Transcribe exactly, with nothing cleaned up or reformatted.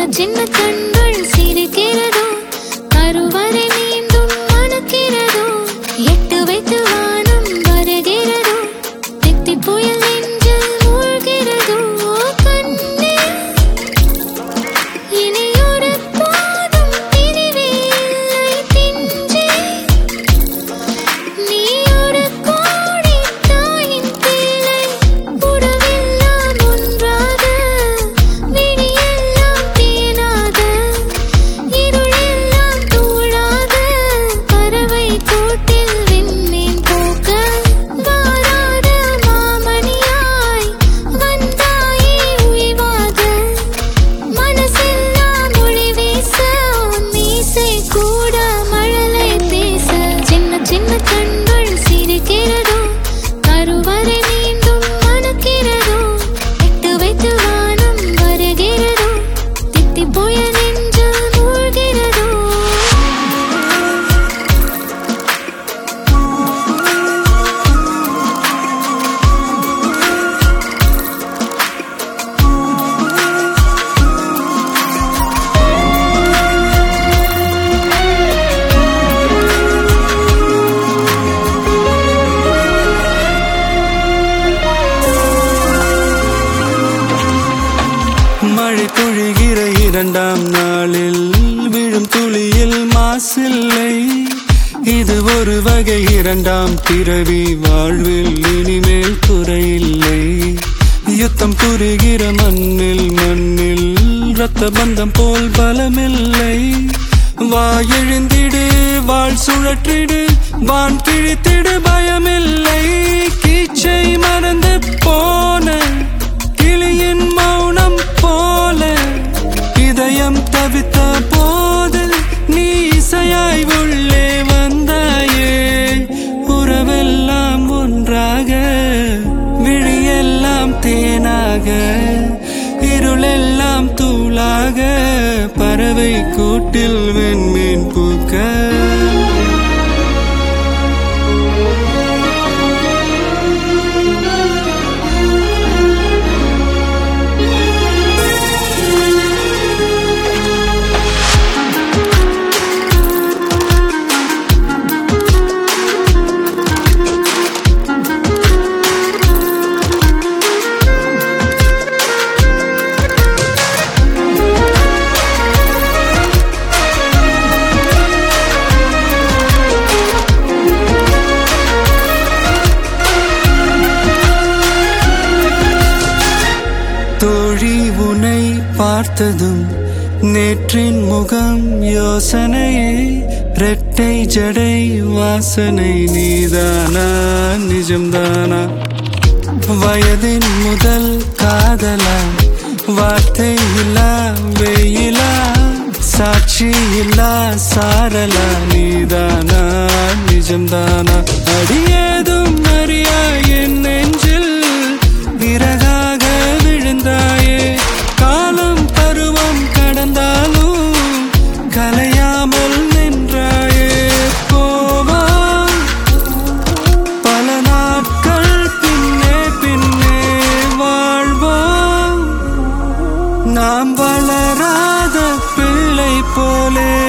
சின்ன கண்கள் சிரிக்கிறதோ கருவறை மீண்டும் மணக்கிறதோ எட்டு வைத்து வானம் வருகிறதோ தித்தி புயல் நெஞ்சில் மூழ்கிறதோ கண்ணே இனியொரு போதும் பிரிவே இல்லை பிஞ்சே நீ ஒரு கோடி தாயின் பிள்ளை உறவெல்லாம் ஒன்றாக விழியெல்லாம் தேனாக இருளெல்லாம் தூளாக பறவை கூட்டில் விண்மீன் போக்க வாராத மாமணியாய் வந்தாயே உய்வாக மனசெல்லாம் மொழி வீச மீசை கூட மழலை பேச சின்ன சின்ன கண்கள் சிரிக்கிறதோ கருவறை மீண்டும் மணக்கிறதோ எட்டு வைத்து வானம் வருகிறதோ தித்தி புயல் நெஞ்சில் மூழ்கிறதோ மழை பொழிகிற இரண்டாம் நாளில் விழும் துளியில் மாசில்லை இது ஒரு வகை இரண்டாம் பிறவி வாழ்வில் இனிமேல் குறையில்லை யுத்தம் புரிகிற மண்ணில் மண்ணில் இரத்த பந்தம் போல் பலமில்லை வா எழுந்திடு வாழ் சுழற்றிடு வான் கிழித்திடு பயமில்லை கீச்சை மறந்து போன கிளியின் மௌனம் போல இதயம் தவித்த போது நீ இசையாய் உள்ளே வந்தாயே உறவெல்லாம் ஒன்றாக விழியெல்லாம் தேனாக இருளெல்லாம் தூளாக பறவை கூட்டில் வெண்மீன் பூக்க தோழி உனை பார்த்ததும் நேற்றின் முகம் யோசனையே ரெட்டை ஜடை வாசனை நீதானா நிஜம்தானா வயதின் முதல் காதலா வார்த்தை இல்லா வெயிலா சாட்சி இல்லா சாரலா நீதானா நிஜம்தானா அடியேதும் அறியா என் நெஞ்சில் இறகாக விழுந்தாயே காலம் பருவம் கடந்தாலும் கலையாமல் நின்றாயே போவா பல நாட்கள் பின்னே பின்னே வாழ்வோம் நாம் வளராத பிள்ளை போலே